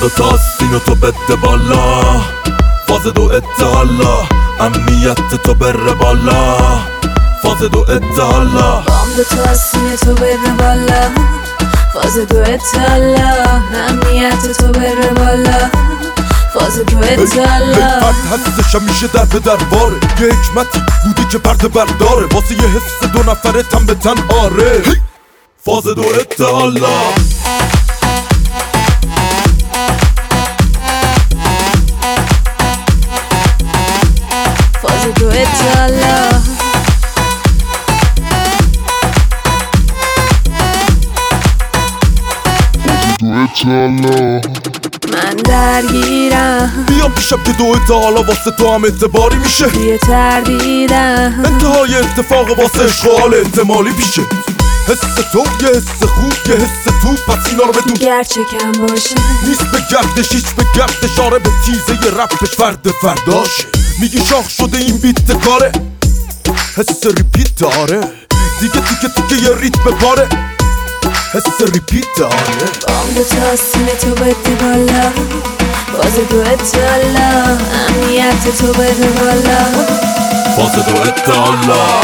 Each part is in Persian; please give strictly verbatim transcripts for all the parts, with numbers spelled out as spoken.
دوتاست اینو تو بده بالا، فاز دو اتحالا، امنیت تو بره بالا، فاز دو اتحالا. بام دوتاست اینو تو بده بالا، فاز دو اتحالا، امنیت تو بره بالا، فاز دو اتحالا. فرد هستش همیشه در به درباره، یه حکمتی بودی که پرده برداره، واسه یه حس دو نفره تن به تن آره. فاز دو اتحالا. فاز دو اتحالا. من درگیرم، بیام پیشم که دو اتحالا واسه تو هم اعتباری میشه. توی تردیدم، انتهای اتفاق واسه اشغال احتمالی پیشه. حس تو یه حس خوب، یه حس تو، پس اینا رو بدون گرچه کم باشه نیست به گردش، هیچ به گردش. آره به تیزه یه رپش فرد فرداشه. میگی شاخ شده این بیت کاره، حس ریپیت آره، دیگه دیگه دیگه یه ریتم پاره، حس ریپیت آره. بام دوتاست اینو تو بده بالا، فاز دو اتحالا، امنیت تو بده بالا، فاز دو اتحالا.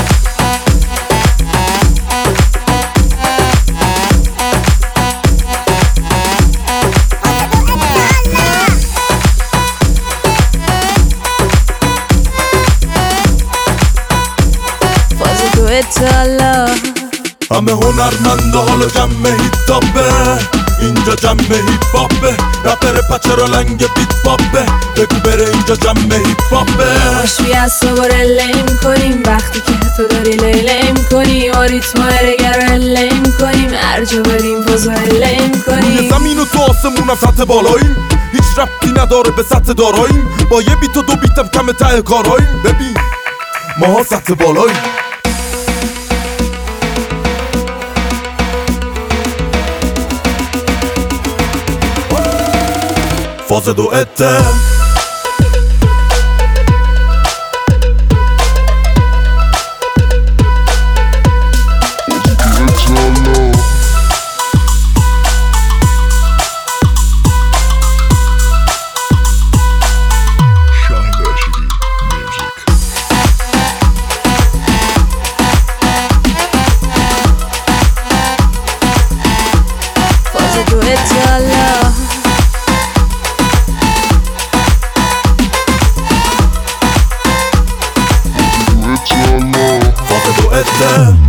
اتحالا. همه هنرمنده حالا جمع هیتابه، اینجا جمع هیپ هاپه، رپر پچرا لنگ بیت پاپه، بگو بره اینجا جمع هیپ هاپه. خوشوی از صبح رله میکنیم وقتی که تو داری لیله میکنی، و ریتم رگر رو اله میکنیم، هر جا بریم فازو اله میکنیم. روی زمین و تو آسمونم سطح بالاییم، هیچ ربطی نداره به سطح داراییم، با یه بیت و دو بیتم کم ته کاراییم. ببین ماها سطح بالاییم. فاز دو اتحالا. فاز دو اتحالا.